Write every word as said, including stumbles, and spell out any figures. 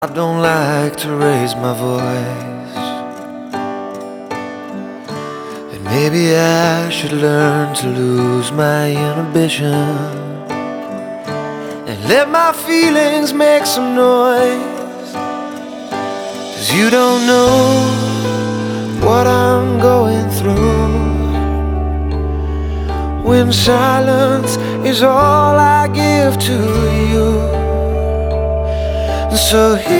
I don't like to raise my voice, and maybe I should learn to lose my inhibition and let my feelings make some noise. 'Cause you don't know what I'm going through when silence is all I give to you. So here